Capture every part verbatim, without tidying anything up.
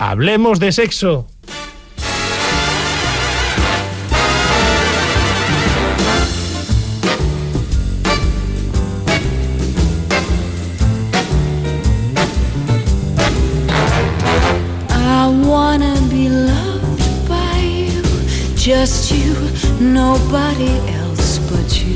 Hablemos de sexo. Just you, nobody else but you.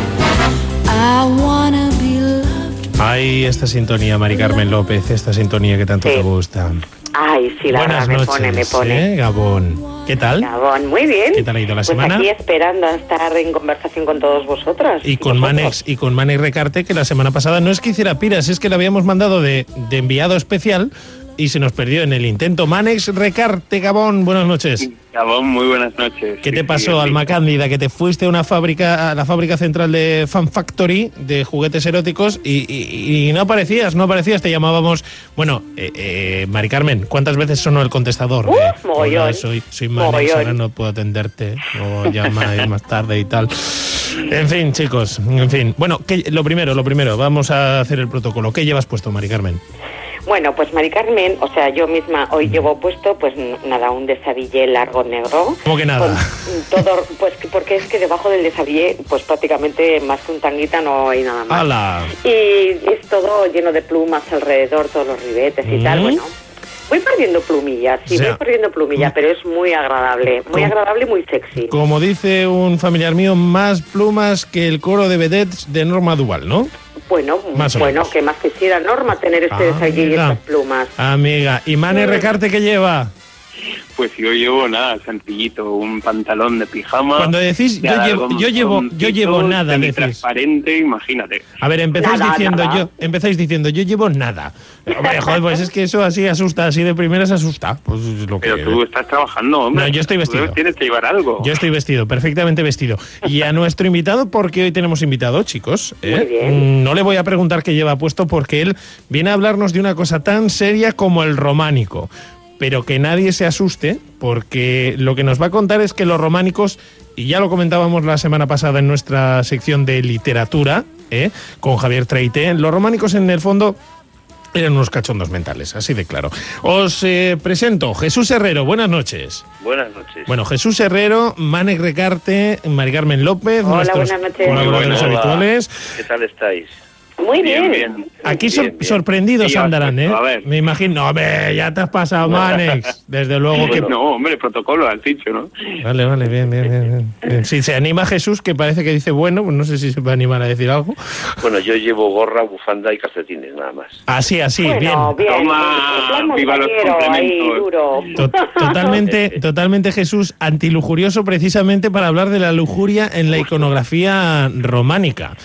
I wanna be loved. Ay, esta sintonía, Mari Carmen López, esta sintonía que tanto sí. te gusta. Ay, sí, la Buenas verdad, noches, me pone, me pone. ¿eh, Gabón? ¿Qué tal? Gabón, muy bien. ¿Qué tal ha ido la pues semana? Aquí esperando a estar en conversación con todos vosotros. Y con Manex y con Manex Recarte, que la semana pasada no es que hiciera piras, es que le habíamos mandado de, de enviado especial y se nos perdió en el intento. Manex Recarte, Gabón, buenas noches. Gabón, muy buenas noches. ¿Qué sí, te pasó, sí, Alma sí. Cándida? Que te fuiste a una fábrica, a la fábrica central de Fan Factory de juguetes eróticos y, y, y no aparecías, no aparecías, te llamábamos. Bueno, eh, eh, Mari Carmen, ¿cuántas veces sonó el contestador? Uh, de, mogollón. Hola, soy, soy Manex, Mogollón. ahora no puedo atenderte, o llama más tarde y tal. En fin, chicos, en fin. Bueno, ¿qué, lo primero, lo primero, vamos a hacer el protocolo. ¿Qué llevas puesto, Mari Carmen? Bueno, pues Mari Carmen, o sea, yo misma hoy llevo puesto, pues nada, un desabillé largo negro. ¿Cómo que nada? Con todo, pues porque es que debajo del desabillé, pues prácticamente más que un tanguita no hay nada más. ¡Hala! Y es todo lleno de plumas alrededor, todos los ribetes y ¿Mm? tal, bueno. Voy perdiendo plumillas, sí, O sea, voy perdiendo plumillas, pero es muy agradable, muy ¿cómo? agradable y muy sexy. Como dice un familiar mío, más plumas que el coro de vedettes de Norma Duval, ¿no? Bueno, Más o bueno, menos. que más quisiera Norma tener este Ah, desayuno y amiga. estas plumas. Amiga, ¿y Mane Recarte qué lleva? Pues yo llevo nada, sencillito, un pantalón de pijama. Cuando decís de yo llevo, yo llevo, yo llevo nada, decís. transparente, imagínate. A ver, empezáis Nada, diciendo nada. yo, empezáis diciendo yo llevo nada. Hombre, joder, pues es que eso así asusta, así de primeras asusta. Pues es lo que. Pero tú estás trabajando, hombre. No, yo estoy vestido. Tú tienes que llevar algo. Yo estoy vestido, perfectamente vestido. Y a nuestro invitado, porque hoy tenemos invitado, chicos. ¿eh? Muy bien. No le voy a preguntar qué lleva puesto porque él viene a hablarnos de una cosa tan seria como el románico. Pero que nadie se asuste, porque lo que nos va a contar es que los románicos, y ya lo comentábamos la semana pasada en nuestra sección de literatura, ¿eh? con Javier Treité, los románicos en el fondo eran unos cachondos mentales, así de claro. Os eh, presento Jesús Herrero, buenas noches. Buenas noches. Bueno, Jesús Herrero, Manex Recarte, Mari Carmen López, Hola, nuestros buenas noches. colaboradores Hola. habituales. ¿Qué tal estáis? Muy bien. Bien, bien. Aquí Bien, sor- bien. sorprendidos Sí, andarán, ¿eh? a ver. Me imagino. No, hombre, ya te has pasado, Manex. Desde luego que... No, hombre, protocolo, has dicho, ¿no? Vale, vale, bien, bien, bien, bien. Bien. Si se anima Jesús, que parece que dice bueno, pues no sé si se va a animar a decir algo. Bueno, yo llevo gorra, bufanda y calcetines, nada más. Así, así, Bueno, bien. bien. Toma, en plan viva los montañero, ahí, complementos. duro. To- Totalmente, totalmente Jesús, antilujurioso precisamente para hablar de la lujuria en la iconografía románica.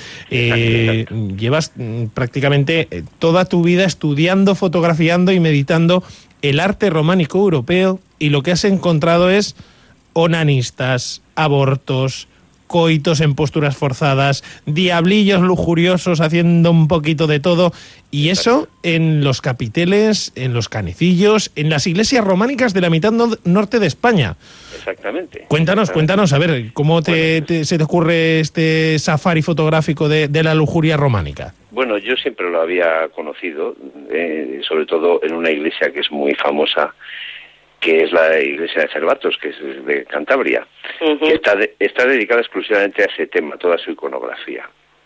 Eh, llevas mm, prácticamente eh, toda tu vida estudiando, fotografiando y meditando el arte románico europeo y lo que has encontrado es onanistas, abortos, coitos en posturas forzadas, diablillos lujuriosos haciendo un poquito de todo, y eso en los capiteles, en los canecillos, en las iglesias románicas de la mitad no- norte de España. Exactamente. Cuéntanos, cuéntanos, a ver, ¿cómo te, te- se te ocurre este safari fotográfico de, de la lujuria románica? Bueno, yo siempre lo había conocido, eh, sobre todo en una iglesia que es muy famosa, que es la iglesia de Cervatos, que es de Cantabria, Ujú. que está, de- está dedicada exclusivamente a ese tema, toda su iconografía.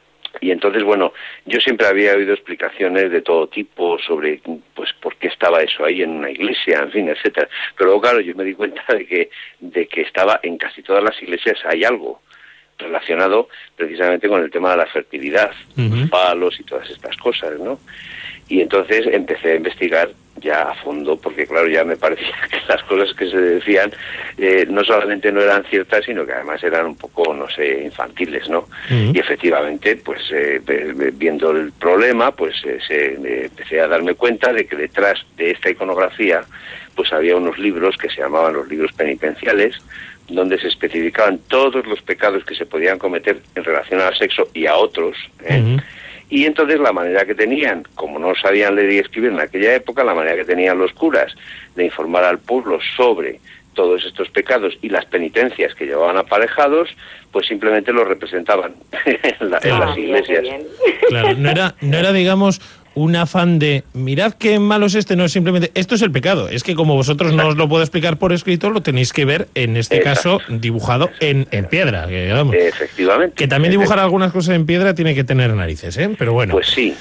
Y entonces, bueno, yo siempre había oído explicaciones de todo tipo sobre, pues, por qué estaba eso ahí en una iglesia, en fin, etcétera. Pero luego, claro, yo me di cuenta de que, de que estaba en casi todas las iglesias hay algo relacionado precisamente con el tema de la fertilidad, Ujú. los palos y todas estas cosas, ¿no? Y entonces empecé a investigar ya a fondo, porque claro, ya me parecía que las cosas que se decían eh, no solamente no eran ciertas, sino que además eran un poco, no sé, infantiles, ¿no? Ujú. Y efectivamente, pues eh, ve- ve- viendo el problema, pues eh, se, eh, empecé a darme cuenta de que detrás de esta iconografía, pues había unos libros que se llamaban los libros penitenciales, donde se especificaban todos los pecados que se podían cometer en relación al sexo y a otros, ¿eh? Ujú. Y entonces la manera que tenían, como no sabían leer y escribir en aquella época, la manera que tenían los curas de informar al pueblo sobre todos estos pecados y las penitencias que llevaban aparejados, pues simplemente los representaban en, la- en Claro. las Ah, mira, qué iglesias. bien. Claro, no era, no era, digamos, un afán de, mirad qué malo es este, no es simplemente, esto es el pecado, es que como vosotros no os lo puedo explicar por escrito, lo tenéis que ver, en este Exacto. caso, dibujado en, en piedra. Que, vamos, Efectivamente. que también dibujar algunas cosas en piedra tiene que tener narices, ¿eh? Pero bueno. Pues sí.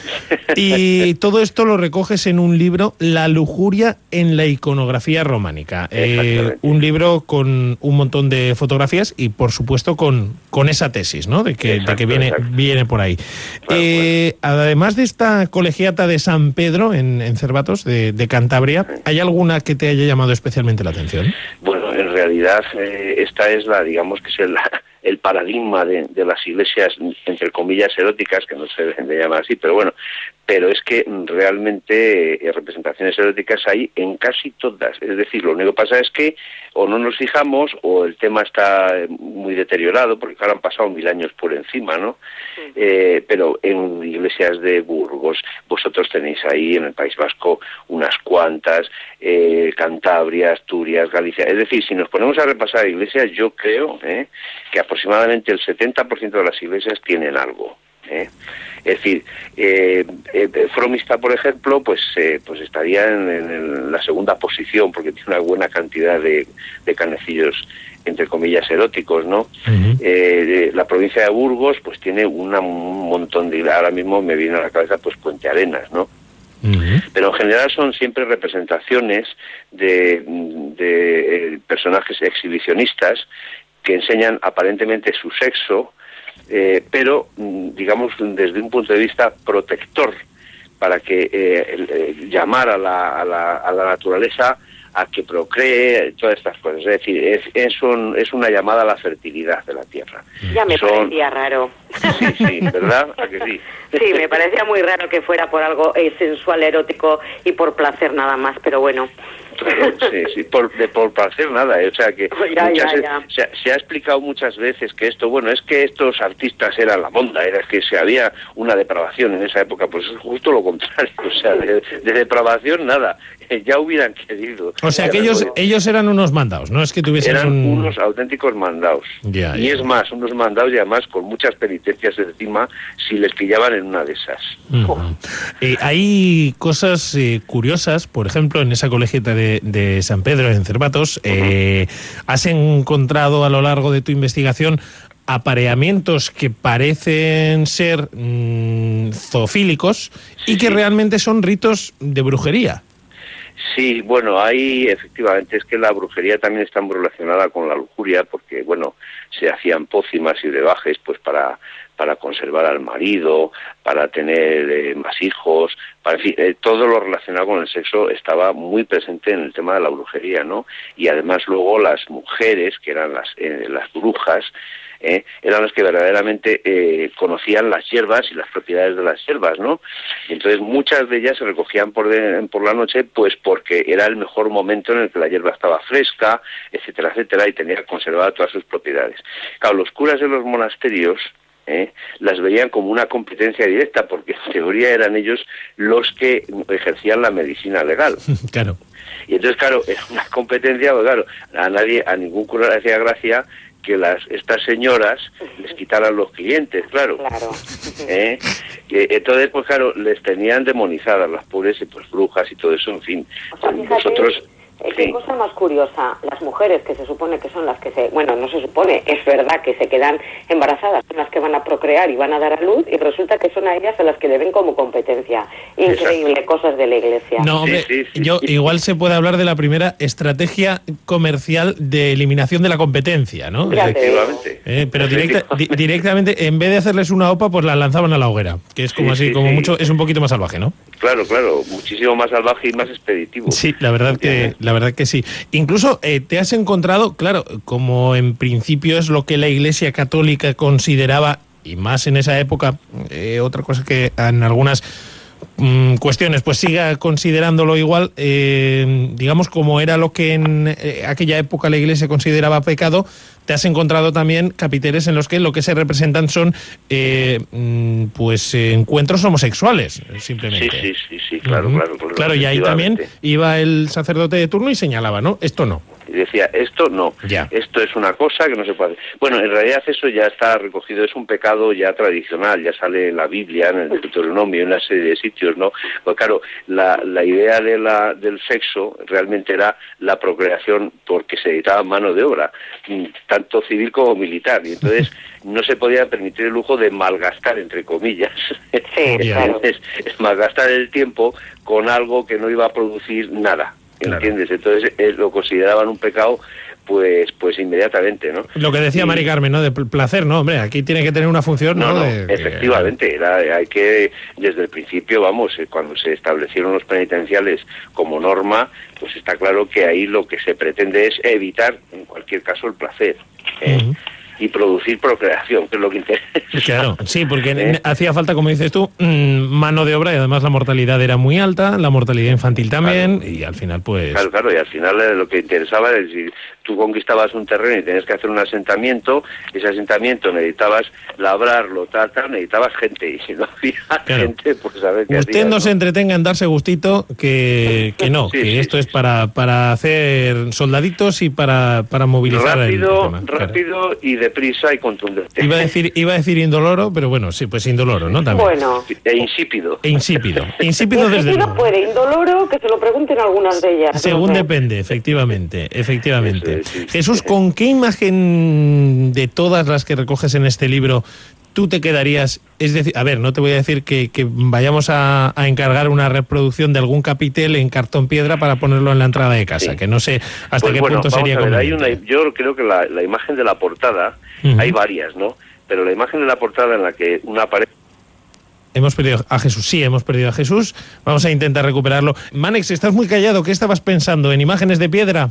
Y todo esto lo recoges en un libro, La lujuria en la iconografía románica. Eh, un libro con un montón de fotografías y, por supuesto, con, con esa tesis, ¿no? De que, Exacto, de que viene, viene por ahí. Claro, eh, además de esta colegiata de San Pedro, en, en Cervatos, de, de Cantabria, ¿hay alguna que te haya llamado especialmente la atención? Bueno, en realidad eh, esta es la, digamos que es el, el paradigma de, de las iglesias, entre comillas, eróticas, que no se deben de llamar así, pero bueno, pero es que realmente eh, representaciones eróticas hay en casi todas. Es decir, lo único que pasa es que o no nos fijamos o el tema está muy deteriorado, porque ahora han pasado mil años por encima, ¿no? Sí. Eh, pero en iglesias de Burgos, vosotros tenéis ahí en el País Vasco unas cuantas, eh, Cantabria, Asturias, Galicia. Es decir, si nos ponemos a repasar iglesias, yo creo eh, que aproximadamente el setenta por ciento de las iglesias tienen algo. ¿eh? Es decir, eh, eh, Fromista, por ejemplo, pues eh, pues estaría en, en la segunda posición porque tiene una buena cantidad de, de canecillos, entre comillas, eróticos, ¿no? Uh-huh. eh, la provincia de Burgos, pues tiene una, un montón de... Ahora mismo me viene a la cabeza, pues, Puente Arenas, ¿no? Uh-huh. Pero en general son siempre representaciones de, de eh, personajes exhibicionistas que enseñan aparentemente su sexo, Eh, pero, digamos, desde un punto de vista protector, para que eh, el, el, llamar a la, a, la, a la naturaleza a que procree, todas estas cosas. Es decir, es, es, un, es una llamada a la fertilidad de la tierra. Ya me Son... parecía raro. Sí, sí, ¿verdad? ¿A que sí? Sí, me parecía muy raro que fuera por algo eh, sensual, erótico y por placer nada más, pero bueno. Claro, sí, sí, por, de, por placer nada, ¿eh? O sea que ya, muchas, ya, ya. Se, se ha explicado muchas veces que esto, bueno, es que estos artistas eran la monda, era que se había una depravación en esa época, pues es justo lo contrario, o sea, de, de depravación nada, ya hubieran querido. O sea que ellos, ellos eran unos mandados, no es que tuviesen eran un... unos auténticos mandados, ya, y ya. es más, unos mandados y además con muchas penitencias encima si les pillaban en una de esas. Uh-huh. oh. eh, hay cosas eh, curiosas, por ejemplo, en esa colegiata de de San Pedro, en Cervatos, eh, has encontrado a lo largo de tu investigación apareamientos que parecen ser mmm, zoofílicos y que realmente son ritos de brujería. Sí, bueno, ahí efectivamente es que la brujería también está muy relacionada con la lujuria, porque, bueno, se hacían pócimas y brebajes pues para para conservar al marido, para tener eh, más hijos, para, en fin, eh, todo lo relacionado con el sexo estaba muy presente en el tema de la brujería, ¿no? Y además luego las mujeres, que eran las, eh, las brujas, Eh, eran las que verdaderamente eh, conocían las hierbas y las propiedades de las hierbas, ¿no? Y entonces muchas de ellas se recogían por, de, por la noche, pues porque era el mejor momento en el que la hierba estaba fresca, etcétera, etcétera, y tenía conservada todas sus propiedades. Claro, los curas de los monasterios eh, las veían como una competencia directa, porque en teoría eran ellos los que ejercían la medicina legal. Claro. Y entonces, claro, era una competencia, pues claro, a nadie, a ningún cura le hacía gracia que las estas señoras les quitaran los clientes, claro. Claro. ¿Eh? Entonces, pues claro, les tenían demonizadas las pobres pues, brujas y todo eso, en fin. O sea, fíjate, Vosotros... qué sí. cosa más curiosa, las mujeres que se supone que son las que se... Bueno, no se supone, es verdad que se quedan embarazadas, son las que van a procrear y van a dar a luz, y resulta que son a ellas a las que le ven como competencia. Increíble, exacto. Cosas de la Iglesia. No, hombre, sí, sí, sí, yo sí. igual se puede hablar de la primera estrategia comercial de eliminación de la competencia, ¿no? Efectivamente. Eh, pero directa, di, directamente, en vez de hacerles una opa, pues la lanzaban a la hoguera, que es como sí, así, sí, como sí. mucho, es un poquito más salvaje, ¿no? Claro, claro, muchísimo más salvaje y más expeditivo. Sí, la verdad que, la verdad que sí. Incluso eh, te has encontrado, claro, como en principio es lo que la Iglesia Católica consideraba, y más en esa época, eh, otra cosa que en algunas mmm, cuestiones pues siga considerándolo igual, eh, digamos como era lo que en eh, aquella época la Iglesia consideraba pecado, te has encontrado también capiteles en los que lo que se representan son eh, pues eh, encuentros homosexuales, simplemente. Sí, sí, sí, sí, claro, uh-huh. claro. Claro, claro, y ahí también iba el sacerdote de turno y señalaba, ¿no? Esto no. Y decía, esto no, ya. esto es una cosa que no se puede hacer. Bueno, en realidad eso ya está recogido, es un pecado ya tradicional, ya sale en la Biblia, en el Deuteronomio, en una serie de sitios, ¿no? Pues claro, la, la idea de la, del sexo realmente era la procreación porque se necesitaba mano de obra, tanto civil como militar, y entonces no se podía permitir el lujo de malgastar, entre comillas, Sí, claro. es, es malgastar el tiempo con algo que no iba a producir nada, ¿entiendes? Claro. Entonces eh, lo consideraban un pecado pues pues inmediatamente, ¿no? Lo que decía y, Mari Carmen, ¿no? De placer, ¿no? Hombre, aquí tiene que tener una función, ¿no? No, no de, efectivamente, era, hay que, desde el principio, vamos, cuando se establecieron los penitenciales como norma, pues está claro que ahí lo que se pretende es evitar, en cualquier caso, el placer, ¿eh? Uh-huh. Y producir procreación, que es lo que interesa. Claro, sí, porque ¿Eh? hacía falta, como dices tú, mano de obra, y además la mortalidad era muy alta, la mortalidad infantil también, claro. Y al final pues... Claro, claro, y al final lo que interesaba es si tú conquistabas un terreno y tenías que hacer un asentamiento, ese asentamiento necesitabas labrarlo, tal, tal, necesitabas gente, y si no había claro. gente, pues a ver qué Usted hacías, no, ¿no? se entretenga en darse gustito, que, que no, sí, que sí, esto sí, es sí. para para hacer soldaditos y para, para movilizar rápido, el tema. Rápido claro. y deprisa y contundente. Iba a decir iba a decir indoloro, pero bueno, sí, pues indoloro, ¿no? También. Bueno. E insípido. E insípido. Insípido desde luego. puede, indoloro, que se lo pregunten algunas de ellas. Según no sé. depende, efectivamente, efectivamente. Eso es, sí. Jesús, ¿con qué imagen de todas las que recoges en este libro tú te quedarías? Es decir, a ver, no te voy a decir que, que vayamos a, a encargar una reproducción de algún capitel en cartón piedra para ponerlo en la entrada de casa, sí. que no sé hasta pues qué bueno, punto sería ver, hay conveniente. una, yo creo que la, la imagen de la portada, uh-huh. hay varias, ¿no? Pero la imagen de la portada en la que una pared... Hemos perdido a Jesús, sí, hemos perdido a Jesús. Vamos a intentar recuperarlo. Manex, estás muy callado. ¿Qué estabas pensando? ¿En imágenes de piedra?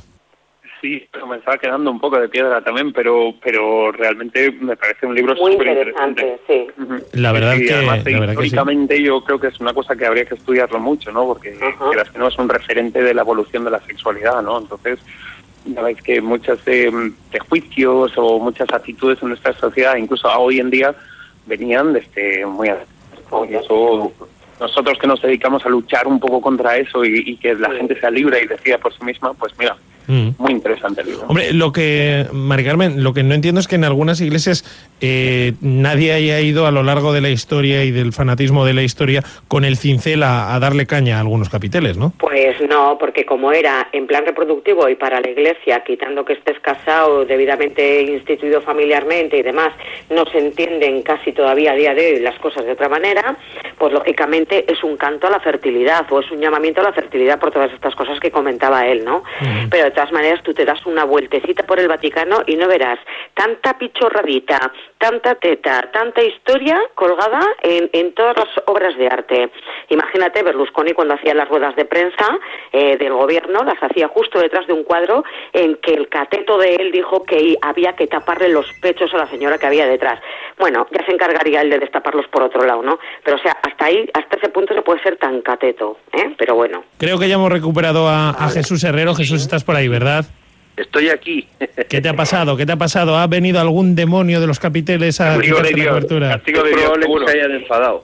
Sí, me estaba quedando un poco de piedra también, pero pero realmente me parece un libro muy súper interesante, interesante. Sí. Uh-huh. La verdad sí, que, además, la verdad históricamente que sí. yo creo que es una cosa que habría que estudiarlo mucho, ¿no? Porque uh-huh. que no es un referente de la evolución de la sexualidad, ¿no? Entonces, ya veis que muchos eh, prejuicios o muchas actitudes en nuestra sociedad, incluso hoy en día, venían desde muy atrás. Y eso, nosotros que nos dedicamos a luchar un poco contra eso y, y que la sí. gente sea libre y decida por sí misma, pues mira, mm. muy interesante el libro. Hombre, lo que, Mari Carmen, lo que no entiendo es que en algunas iglesias eh, nadie haya ido a lo largo de la historia y del fanatismo de la historia con el cincel a, a darle caña a algunos capiteles, ¿no? Pues no, porque como era en plan reproductivo y para la iglesia, quitando que estés casado, debidamente instituido familiarmente y demás, no se entienden casi todavía a día de hoy las cosas de otra manera, pues lógicamente es un canto a la fertilidad o es un llamamiento a la fertilidad por todas estas cosas que comentaba él, ¿no? Uh-huh. Pero de todas maneras tú te das una vueltecita por el Vaticano y no verás tanta pichorradita, tanta teta, tanta historia colgada en, en todas las obras de arte. Imagínate Berlusconi cuando hacía las ruedas de prensa eh, del gobierno, las hacía justo detrás de un cuadro en que el cateto de él dijo que había que taparle los pechos a la señora que había detrás. Bueno, ya se encargaría él de destaparlos por otro lado, ¿no? Pero o sea, hasta ahí, hasta ese punto se puede ser tan cateto, ¿eh? Pero bueno. Creo que ya hemos recuperado a, a Jesús Herrero. Jesús, estás por ahí, ¿verdad? Estoy aquí. ¿Qué te ha pasado? ¿Qué te ha pasado? ¿Ha venido algún demonio de los capiteles a quitarte la cobertura? Es probable que se hayan enfadado.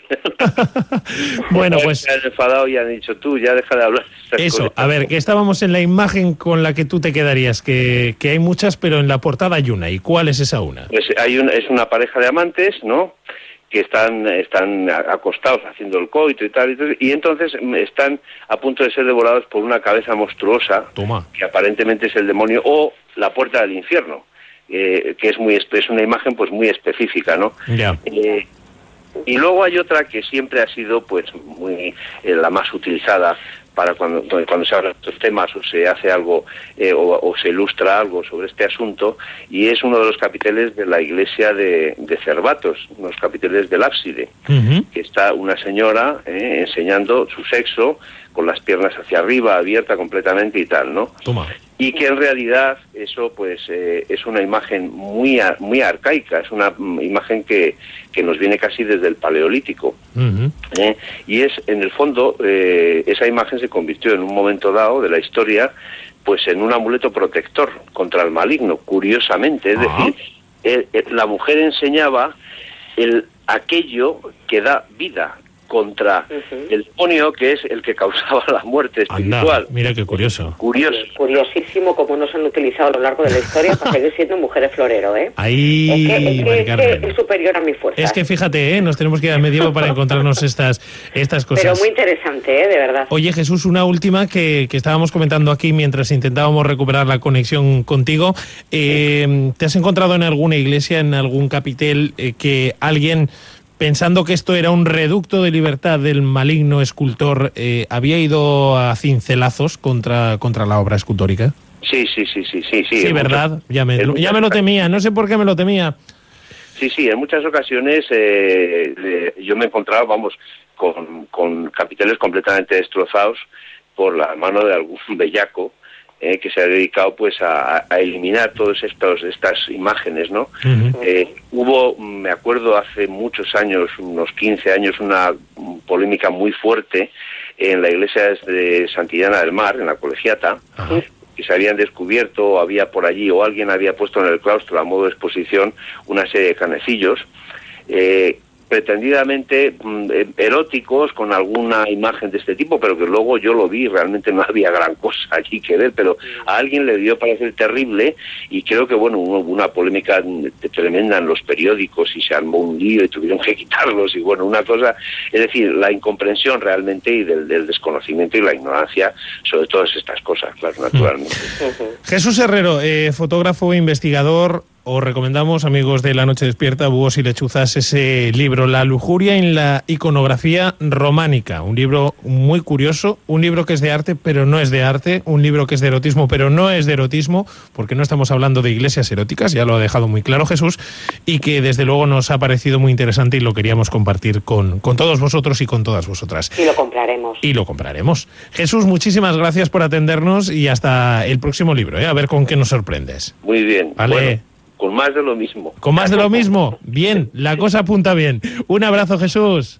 Bueno, pues... Se hayan enfadado y han dicho, tú, ya deja de hablar. Eso, a ver, que estábamos en la imagen con la que tú te quedarías, que, que hay muchas, pero en la portada hay una. ¿Y cuál es esa una? Pues hay una, es una pareja de amantes, ¿no?, que están están acostados haciendo el coito y tal, y tal, y entonces están a punto de ser devorados por una cabeza monstruosa. Toma. Que aparentemente es el demonio o la puerta del infierno, eh, que es muy es una imagen pues muy específica, ¿no? Ya. Eh, y luego hay otra que siempre ha sido pues muy eh, la más utilizada para cuando cuando se hablan de estos temas o se hace algo eh, o, o se ilustra algo sobre este asunto, y es uno de los capiteles de la iglesia de, de Cervatos, unos capiteles del ábside, uh-huh. que está una señora eh, enseñando su sexo con las piernas hacia arriba, abierta completamente y tal, ¿no? Toma. Y que en realidad eso pues eh, es una imagen muy muy arcaica, es una imagen que, que nos viene casi desde el Paleolítico. Uh-huh. ¿eh? Y es, en el fondo, eh, esa imagen se convirtió en un momento dado de la historia pues en un amuleto protector contra el maligno, curiosamente. Es uh-huh. decir, eh, eh, la mujer enseñaba el aquello que da vida, contra uh-huh. el demonio, que es el que causaba la muerte espiritual. Anda, mira qué curioso. Curioso. Curiosísimo cómo nos han utilizado a lo largo de la historia para seguir siendo mujeres florero, ¿eh? Ahí, es que, es, que, es, que es superior a mi fuerza. Es que fíjate, ¿eh? Nos tenemos que ir al medievo para encontrarnos estas, estas cosas. Pero muy interesante, ¿eh? De verdad. Oye, Jesús, una última que, que estábamos comentando aquí mientras intentábamos recuperar la conexión contigo. Eh, ¿Te has encontrado en alguna iglesia, en algún capitel, eh, que alguien, pensando que esto era un reducto de libertad del maligno escultor, eh, había ido a cincelazos contra, contra la obra escultórica? Sí, sí, sí, sí, sí. Sí, sí, ¿verdad? Muchas, ya me, ya me lo temía, no sé por qué me lo temía. Sí, sí, en muchas ocasiones eh, eh, yo me encontraba, vamos, con, con capiteles completamente destrozados por la mano de algún bellaco, Eh, que se ha dedicado pues a, a eliminar todas estas imágenes, ¿no? Uh-huh. Eh, hubo, me acuerdo, hace muchos años, unos quince años, una polémica muy fuerte en la iglesia de Santillana del Mar, en la Colegiata, uh-huh. que se habían descubierto, había por allí, o alguien había puesto en el claustro a modo de exposición una serie de canecillos, eh, pretendidamente eróticos, con alguna imagen de este tipo, pero que luego yo lo vi, realmente no había gran cosa allí que ver, pero a alguien le dio parecer terrible, y creo que, bueno, hubo una polémica tremenda en los periódicos, y se armó un lío y tuvieron que quitarlos, y bueno, una cosa, es decir, la incomprensión realmente y del, del desconocimiento y la ignorancia sobre todas estas cosas, claro, naturalmente. Jesús Herrero, eh, fotógrafo, investigador. Os recomendamos, amigos de La Noche Despierta, Búhos y Lechuzas, ese libro, La lujuria en la iconografía románica. Un libro muy curioso, un libro que es de arte, pero no es de arte, un libro que es de erotismo, pero no es de erotismo, porque no estamos hablando de iglesias eróticas, ya lo ha dejado muy claro Jesús, y que desde luego nos ha parecido muy interesante y lo queríamos compartir con, con todos vosotros y con todas vosotras. Y lo compraremos. Y lo compraremos. Jesús, muchísimas gracias por atendernos y hasta el próximo libro, ¿eh? A ver con qué nos sorprendes. Muy bien. Vale. Bueno. Con más de lo mismo. Con más de lo mismo. Bien, la cosa apunta bien. Un abrazo, Jesús.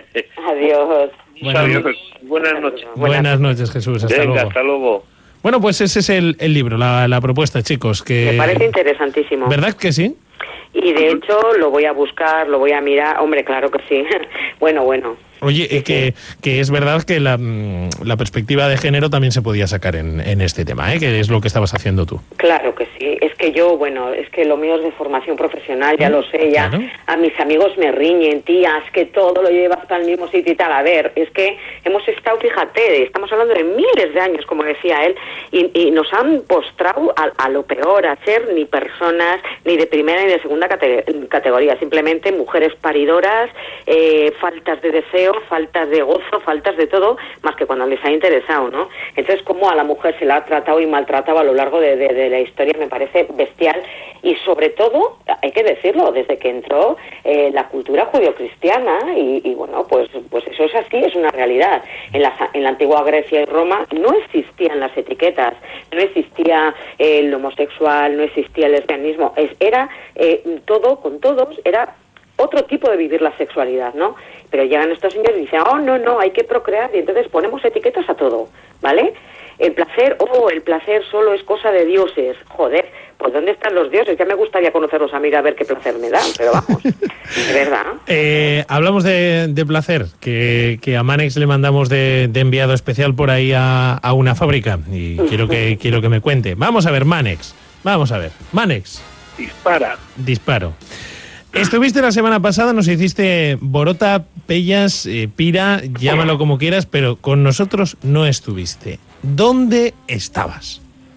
Adiós. Bueno, Adiós. Buenas noches. Buenas noches, Jesús. Hasta Venga, luego. hasta luego. Bueno, pues ese es el, el libro, la, la propuesta, chicos. Que... Me parece interesantísimo. ¿Verdad que sí? Y de hecho lo voy a buscar, lo voy a mirar. Hombre, claro que sí. Bueno, bueno. Oye, eh, que, que es verdad que la, la perspectiva de género también se podía sacar en, en este tema, ¿eh? Que es lo que estabas haciendo tú. Claro que sí. Es que yo, bueno, es que lo mío es de formación profesional, ya ¿Mm? lo sé, ya. Claro. A mis amigos me riñen, tía, es que todo lo llevas para el mismo sitio y tal. A ver, es que hemos estado, fíjate, estamos hablando de miles de años, como decía él, y, y nos han postrado a, a lo peor, a ser ni personas, ni de primera ni de segunda cate categoría, simplemente mujeres paridoras, eh, faltas de deseo, faltas de gozo, faltas de todo, más que cuando les ha interesado, ¿no? Entonces, cómo a la mujer se la ha tratado y maltratado a lo largo de, de, de la historia me parece bestial, y sobre todo, hay que decirlo, desde que entró eh, la cultura judio-cristiana, y, y bueno, pues, pues eso es así, es una realidad. En la, en la antigua Grecia y Roma no existían las etiquetas, no existía eh, el homosexual, no existía el lesbianismo, es, era eh, todo con todos, era otro tipo de vivir la sexualidad, ¿no? Pero llegan estos señores y dicen, oh, no, no, hay que procrear, y entonces ponemos etiquetas a todo, ¿vale? El placer, oh, el placer solo es cosa de dioses. Joder, pues ¿dónde están los dioses? Ya me gustaría conocerlos a mí, a ver qué placer me dan, pero vamos, de verdad. Eh, hablamos de, de placer, que, que a Manex le mandamos de, de enviado especial por ahí a, a una fábrica, y quiero que, quiero que me cuente. Vamos a ver, Manex, vamos a ver. Manex. Dispara. Disparo. Estuviste la semana pasada, nos hiciste Borota, Pellas, eh, Pira, llámalo como quieras, pero con nosotros no estuviste. ¿Dónde estabas?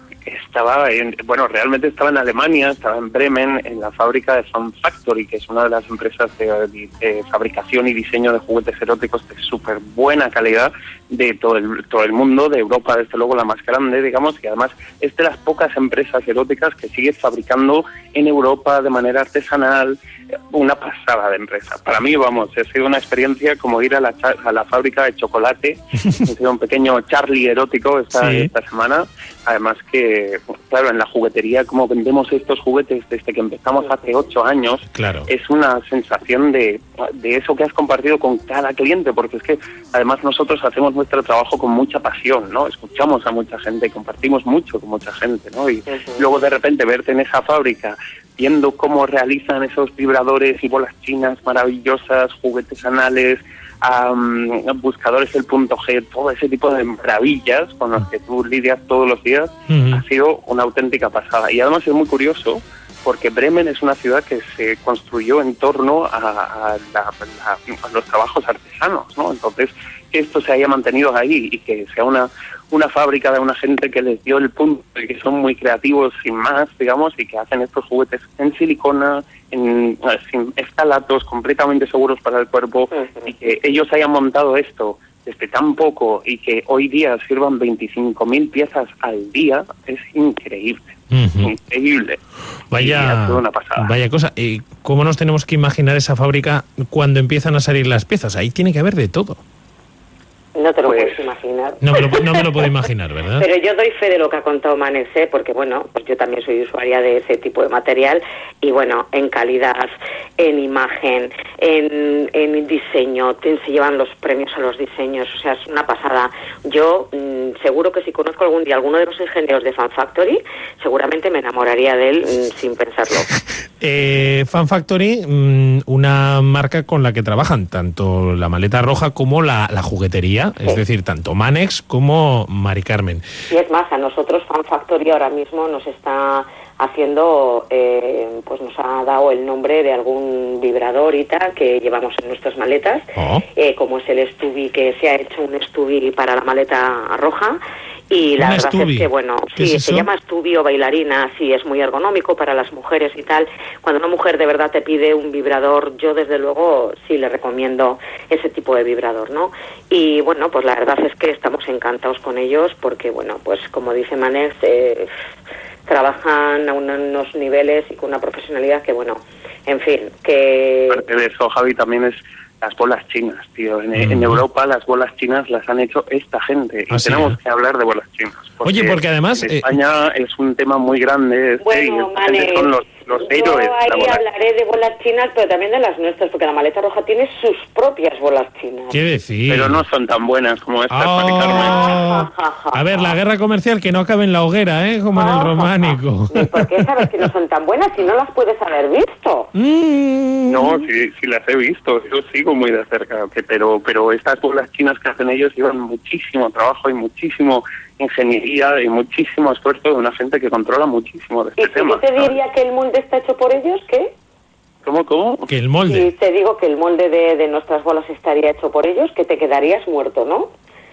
Estaba en, bueno, realmente estaba en Alemania, estaba en Bremen, en la fábrica de Fun Factory, que es una de las empresas de, de, de fabricación y diseño de juguetes eróticos de súper buena calidad de todo el, todo el mundo, de Europa, desde luego la más grande, digamos, y además es de las pocas empresas eróticas que sigue fabricando en Europa de manera artesanal, una pasada de empresa. Para mí, vamos, ha sido una experiencia como ir a la, a la fábrica de chocolate, ha sido un pequeño Charlie erótico esta, sí. esta semana, además que, claro, en la juguetería, como vendemos estos juguetes desde que empezamos hace ocho años, claro. es una sensación de, de eso que has compartido con cada cliente, porque es que además nosotros hacemos nuestro trabajo con mucha pasión, ¿no? Escuchamos a mucha gente, compartimos mucho con mucha gente, ¿no? Y uh-huh. luego de repente verte en esa fábrica viendo cómo realizan esos vibradores y bolas chinas maravillosas, juguetes anales, a um, buscadores del punto G, todo ese tipo de maravillas con las que tú lidias todos los días, uh-huh. ha sido una auténtica pasada. Y además es muy curioso porque Bremen es una ciudad que se construyó en torno a, a, la, a, a los trabajos artesanos, ¿no? Entonces, que esto se haya mantenido ahí y que sea una, una fábrica de una gente que les dio el punto y que son muy creativos sin más, digamos, y que hacen estos juguetes en silicona, en, sin estalatos, completamente seguros para el cuerpo, y que ellos hayan montado esto desde tan poco y que hoy día sirvan veinticinco mil piezas al día, es increíble. Uh-huh. Increíble. Vaya, una pasada. Vaya cosa. ¿Y cómo nos tenemos que imaginar esa fábrica cuando empiezan a salir las piezas? Ahí tiene que haber de todo. No te lo pues, puedes imaginar. No me, lo, no me lo puedo imaginar, ¿verdad? Pero yo doy fe de lo que ha contado Manex, ¿eh? Porque bueno, pues yo también soy usuaria de ese tipo de material y bueno, en calidad, en imagen, en, en diseño, te, se llevan los premios a los diseños, o sea, es una pasada. Yo mmm, seguro que si conozco algún día alguno de los ingenieros de Fan Factory, seguramente me enamoraría de él mmm, sin pensarlo. eh, Fan Factory, mmm, una marca con la que trabajan tanto la maleta roja como la, la juguetería. Es sí. decir, tanto Manex como Mari Carmen. Y es más, a nosotros Fan Factory ahora mismo nos está haciendo, eh, pues nos ha dado el nombre de algún vibrador y tal que llevamos en nuestras maletas, oh. eh, como es el Stubby, que se ha hecho un Stubby para la maleta roja. Y la verdad Stubby. es que, bueno, sí, es se llama Stubby o bailarina, sí, es muy ergonómico para las mujeres y tal. Cuando una mujer de verdad te pide un vibrador, yo desde luego sí le recomiendo ese tipo de vibrador, ¿no? Y bueno, pues la verdad es que estamos encantados con ellos porque, bueno, pues como dice Manex, eh, trabajan a unos niveles y con una profesionalidad que, bueno, en fin, que... Aparte de eso, Javi, también es las bolas chinas, tío. En, mm. en Europa las bolas chinas las han hecho esta gente. ¿Ah, y sí, tenemos eh? que hablar de bolas chinas. Porque Oye, porque además... En España eh... es un tema muy grande. Este, bueno, y Manex, son los, los héroes. Yo ahí hablaré de bolas chinas, pero también de las nuestras, porque la maleta roja tiene sus propias bolas chinas. ¿Qué decir? Pero no son tan buenas como estas, oh. Mari Carmen. A ver, la guerra comercial que no acabe en la hoguera, ¿eh? Como en el románico. ¿Y por qué sabes que no son tan buenas si no las puedes haber visto? Mm. No, sí, sí las he visto, yo sigo muy de cerca, pero pero estas bolas chinas que hacen ellos llevan muchísimo trabajo y muchísimo ingeniería y muchísimo esfuerzo de una gente que controla muchísimo de este ¿Y tema. ¿Y te diría ¿sabes? que el molde está hecho por ellos? ¿Qué? ¿Cómo, cómo? Que el molde. Y te digo que el molde de, de nuestras bolas estaría hecho por ellos, que te quedarías muerto, ¿no?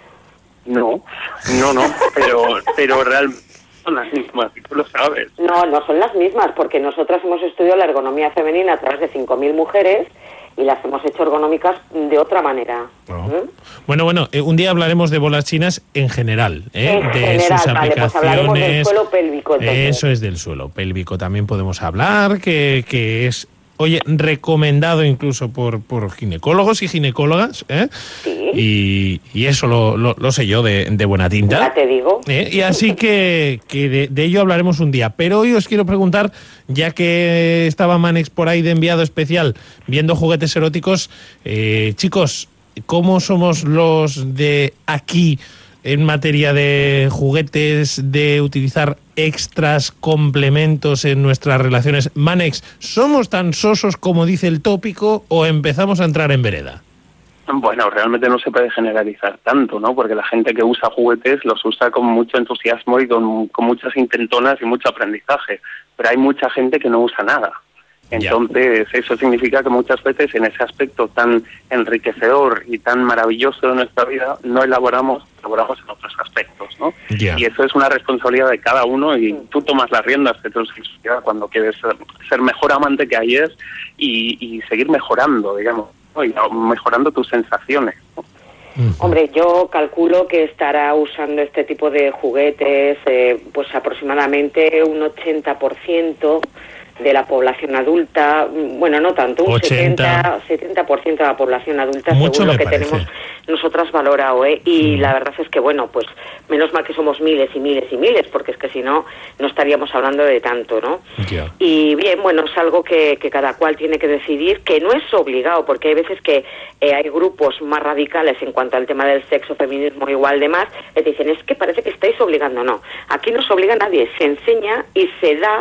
No, no, no, pero, pero realmente son las mismas, y tú lo sabes. No, no son las mismas, porque nosotras hemos estudiado la ergonomía femenina a través de cinco mil mujeres y las hemos hecho ergonómicas de otra manera. Oh. ¿Mm? Bueno, bueno, eh, un día hablaremos de bolas chinas en general, ¿eh? En de general, sus vale, aplicaciones. pues hablaremos del suelo pélvico. Entonces. Eso es del suelo pélvico, también podemos hablar, que, que es... Oye, recomendado incluso por, por ginecólogos y ginecólogas, ¿eh? Sí. Y, y eso lo, lo, lo sé yo de, de buena tinta. Ya te digo. ¿Eh? Y así que, que de, de ello hablaremos un día. Pero hoy os quiero preguntar, ya que estaba Manex por ahí de enviado especial viendo juguetes eróticos, eh, chicos, ¿cómo somos los de aquí en materia de juguetes, de utilizar extras, complementos en nuestras relaciones? Manex, ¿somos tan sosos como dice el tópico o empezamos a entrar en vereda? Bueno, realmente no se puede generalizar tanto, ¿no? Porque la gente que usa juguetes los usa con mucho entusiasmo y con, con muchas intentonas y mucho aprendizaje. Pero hay mucha gente que no usa nada. Entonces, yeah. eso significa que muchas veces en ese aspecto tan enriquecedor y tan maravilloso de nuestra vida no elaboramos, elaboramos en otros aspectos, ¿no? Yeah. Y eso es una responsabilidad de cada uno y tú tomas las riendas de tu sexualidad cuando quieres ser, ser mejor amante que ayer y, y seguir mejorando, digamos, ¿no? Y mejorando tus sensaciones, ¿no? Hombre, yo calculo que estará usando este tipo de juguetes eh, pues aproximadamente un ochenta por ciento de la población adulta, bueno, no tanto, un setenta, setenta por ciento de la población adulta, mucho según lo que parece. tenemos nosotras valorado, ¿eh? Y mm. la verdad es que, bueno, pues menos mal que somos miles y miles y miles, porque es que si no, no estaríamos hablando de tanto, ¿no? Yeah. Y bien, bueno, es algo que, que cada cual tiene que decidir, que no es obligado, porque hay veces que eh, hay grupos más radicales en cuanto al tema del sexo, feminismo, igual demás, que te dicen, es que parece que estáis obligando. No, aquí no se obliga a nadie, se enseña y se da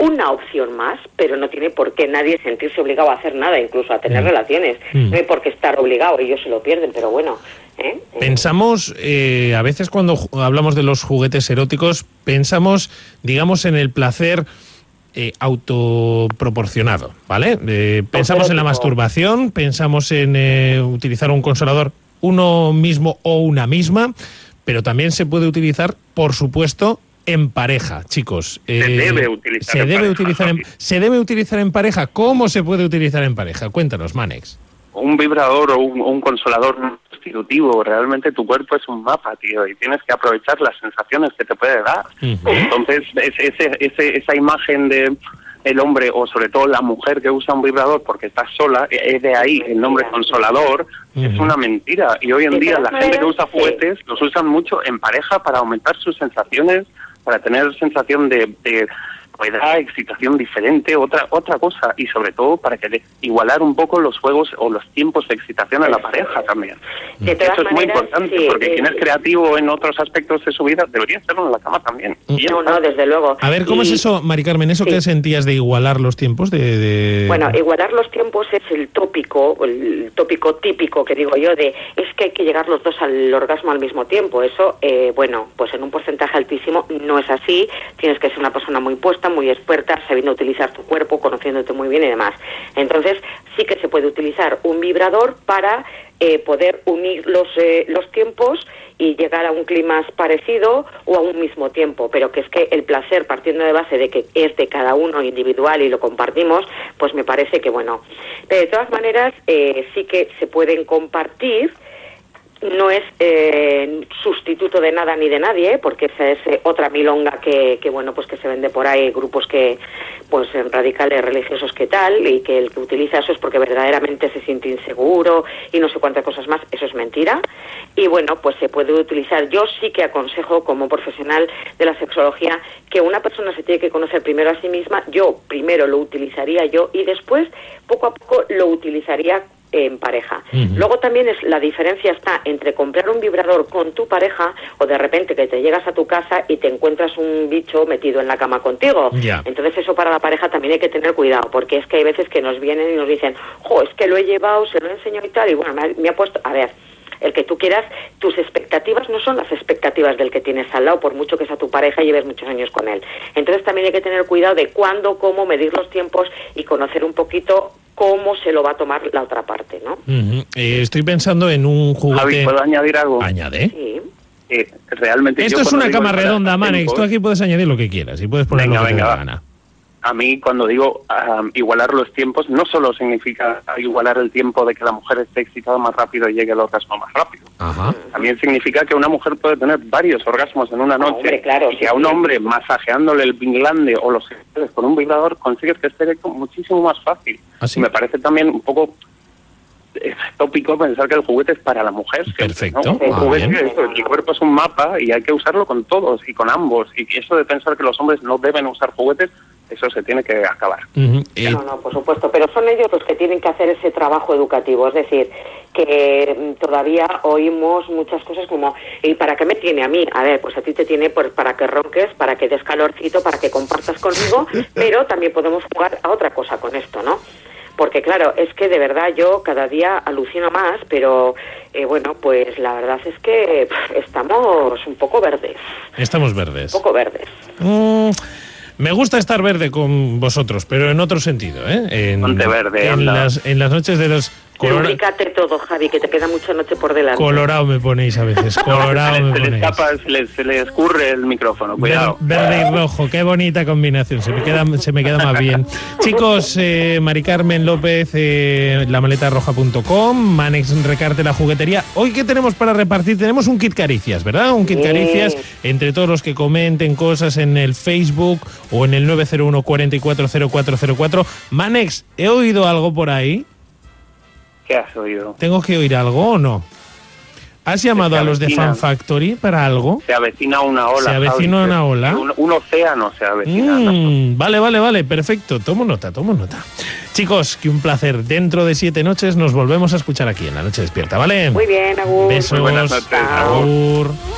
una opción más, pero no tiene por qué nadie sentirse obligado a hacer nada, incluso a tener mm. relaciones. Mm. No hay por qué estar obligado, ellos se lo pierden, pero bueno. ¿eh? Pensamos, eh, a veces cuando hablamos de los juguetes eróticos, pensamos, digamos, en el placer eh, autoproporcionado, ¿vale? Eh, pensamos en la masturbación, pensamos en eh, utilizar un consolador uno mismo o una misma, pero también se puede utilizar, por supuesto, en pareja, chicos. Eh, se debe utilizar se en debe pareja. Utilizar en, ¿Se debe utilizar en pareja? ¿Cómo se puede utilizar en pareja? Cuéntanos, Manex. Un vibrador o un, un consolador sustitutivo, realmente tu cuerpo es un mapa, tío, y tienes que aprovechar las sensaciones que te puede dar. Uh-huh. Entonces, ese, ese, ese, esa imagen de el hombre o sobre todo la mujer que usa un vibrador porque está sola, es de ahí el nombre consolador, uh-huh. es una mentira. Y hoy en día la gente que usa juguetes sí. los usan mucho en pareja para aumentar sus sensaciones, para tener sensación de, de novedad, excitación diferente, otra otra cosa, y sobre todo para que de, igualar un poco los juegos o los tiempos de excitación a la pareja también. De Eso es maneras, muy importante, sí, porque eh, quien es creativo en otros aspectos de su vida debería hacerlo en la cama también. No, no, desde luego. A ver, ¿cómo y, es eso, Mari Carmen? ¿Eso sí. que sentías de igualar los tiempos? de, de... Bueno, igualar los tiempos es el tópico, el tópico típico que digo yo, de es que hay que llegar los dos al orgasmo al mismo tiempo. Eso, eh, bueno, pues en un porcentaje altísimo no es así. Tienes que ser una persona muy puesta, muy experta, sabiendo utilizar tu cuerpo, conociéndote muy bien y demás. Entonces, sí que se puede utilizar un vibrador para eh, poder unir los, eh, los tiempos y llegar a un clima parecido o a un mismo tiempo, pero que es que el placer, partiendo de base de que es de cada uno individual y lo compartimos, pues me parece que bueno. Pero de todas maneras, eh, sí que se pueden compartir. No es eh, sustituto de nada ni de nadie, porque esa es eh, otra milonga que, que bueno, pues que se vende por ahí, grupos que, pues radicales religiosos que tal, y que el que utiliza eso es porque verdaderamente se siente inseguro y no sé cuántas cosas más. Eso es mentira. Y bueno, pues se puede utilizar. Yo sí que aconsejo, como profesional de la sexología, que una persona se tiene que conocer primero a sí misma. Yo primero lo utilizaría yo y después, poco a poco, lo utilizaría en pareja. Uh-huh. Luego también es la diferencia está entre comprar un vibrador con tu pareja o de repente que te llegas a tu casa y te encuentras un bicho metido en la cama contigo. Yeah. Entonces eso para la pareja también hay que tener cuidado, porque es que hay veces que nos vienen y nos dicen, jo, es que lo he llevado, se lo he enseñado y tal, y bueno, me ha, me ha puesto, a ver, el que tú quieras, tus expectativas no son las expectativas del que tienes al lado, por mucho que sea tu pareja y lleves muchos años con él. Entonces también hay que tener cuidado de cuándo, cómo, medir los tiempos y conocer un poquito cómo se lo va a tomar la otra parte, ¿no? Uh-huh. eh, estoy pensando en un juguete... Javi, ¿puedo añadir algo? ¿Añade? Sí. Eh, realmente Esto yo es una cama digo, redonda, Manex. Tú aquí puedes añadir lo que quieras y puedes poner venga, lo que venga, te dé va. gana. A mí, cuando digo um, igualar los tiempos, no solo significa igualar el tiempo de que la mujer esté excitada más rápido y llegue al orgasmo más rápido. Ajá. También significa que una mujer puede tener varios orgasmos en una noche, hombre, claro, y que sí, a un sí. hombre masajeándole el glande o los genitales con un vibrador consigues que esté erecto muchísimo más fácil. ¿Ah, sí? Y me parece también un poco es tópico pensar que el juguete es para la mujer. Perfecto. ¿no? El Ah, juguete, bien. eso, el cuerpo es un mapa y hay que usarlo con todos y con ambos. Y eso de pensar que los hombres no deben usar juguetes, eso se tiene que acabar. Uh-huh. eh, No, no, por supuesto, pero son ellos los que tienen que hacer ese trabajo educativo, es decir, que mm, todavía oímos muchas cosas como, ¿y para qué me tiene a mí? A ver, pues a ti te tiene pues, para que ronques, para que des calorcito, para que compartas conmigo, pero también podemos jugar a otra cosa con esto, ¿no? Porque claro, es que de verdad yo cada día alucino más, pero eh, bueno, pues la verdad es que pff, estamos un poco verdes. Estamos verdes. Un poco verdes. Mm, me gusta estar verde con vosotros, pero en otro sentido, ¿eh? En, Ponte verde, en anda. las, en las noches de los... Colora... Lubricate todo, Javi, que te queda mucha noche por delante. Colorado me ponéis a veces, colorado se, me le, se, le ponéis. escapa, se, le, se le escurre el micrófono, cuidado. Ver, verde y rojo, qué bonita combinación, se me queda, se me queda más bien. Chicos, eh, Mari Carmen López, eh, la maleta roja punto com, Manex Recarte, la juguetería. Hoy, ¿qué tenemos para repartir? Tenemos un kit caricias, ¿verdad? Un kit Sí. caricias entre todos los que comenten cosas en el Facebook o en el nueve cero uno, cuatro cuatro cero cuatro cero cuatro. Manex, ¿he oído algo por ahí? ¿Qué has oído? ¿Tengo que oír algo o no? ¿Has llamado a los de avecina. Fan Factory para algo? Se avecina una ola. Se avecina Javi, una ola. Un, un océano se avecina. Mm, vale, vale, vale, perfecto. Tomo nota, tomo nota. Chicos, que un placer. Dentro de siete noches nos volvemos a escuchar aquí en La Noche Despierta, ¿vale? Muy bien, Agur. Besos. Muy buenas noches. Agur.